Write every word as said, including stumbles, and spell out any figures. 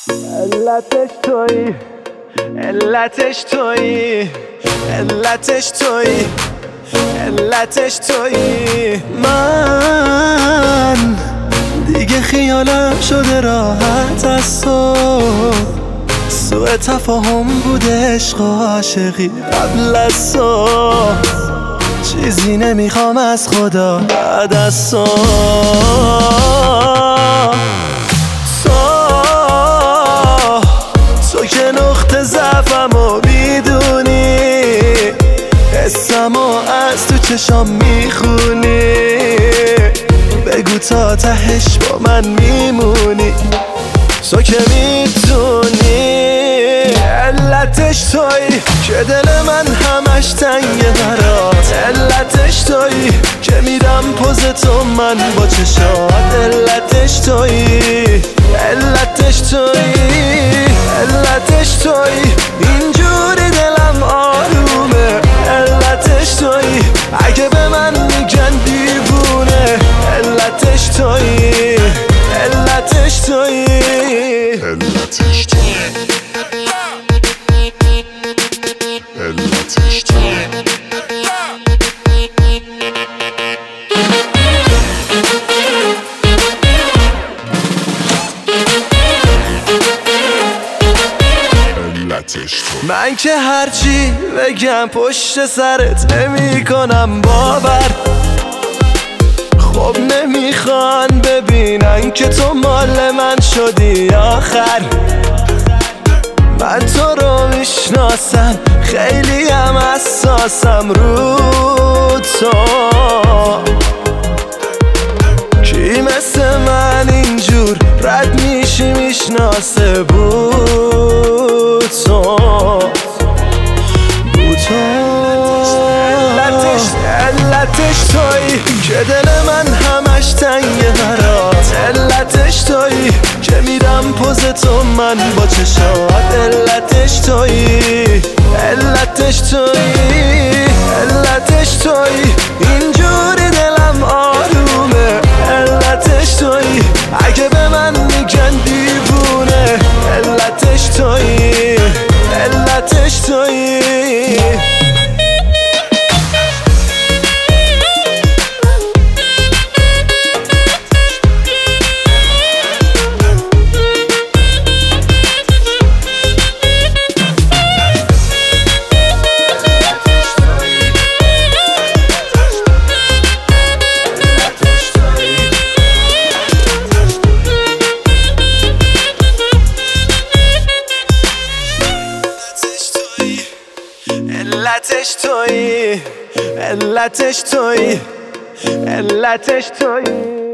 علتش تویی، علتش تویی، علتش تویی، علتش تویی. من دیگه خیالم شده راحت از تو، سوء تفاهم بوده عشق و عاشقی قبل از تو، چیزی نمیخوام از خدا بعد از تو. تو که نقطه ضعفمو میدونی، حسمو از تو چشام میخونی، بگو تا تهش با من میمونی، تو که میتونی. علتش تویی که دل من همش تنگه برات، علتش تویی که میدم پوز تو من با چشات، علتش تویی، علتش تویی، علتش تویی. اینجوری دلم آرومه، علتش تویی، اگه به من میگن دیوونه، علتش تویی، علتش تویی، علتش تویی، علتش تویی. من که هرچی بگم پشت سرت نمی کنم باور، خب نمیخوان ببینن که تو مال من شدی آخر. من تو رو میشناسم، خیلی هم حساسم رو تو، کی مثل من اینجور رد میشی میشناسه بود تو، بود تو. علتش علتش تویی که دل من همش تنگه برات، علتش تویی که میدم پوز تو من با چشات، علتش تویی، علتش تویی، علتش تویی. اینجوری دلم آرومه، علتش تویی، اگه به من میگن دیوونه، علتش تویی، علتش تویی. علتش تویی، علتش تویی، علتش تویی.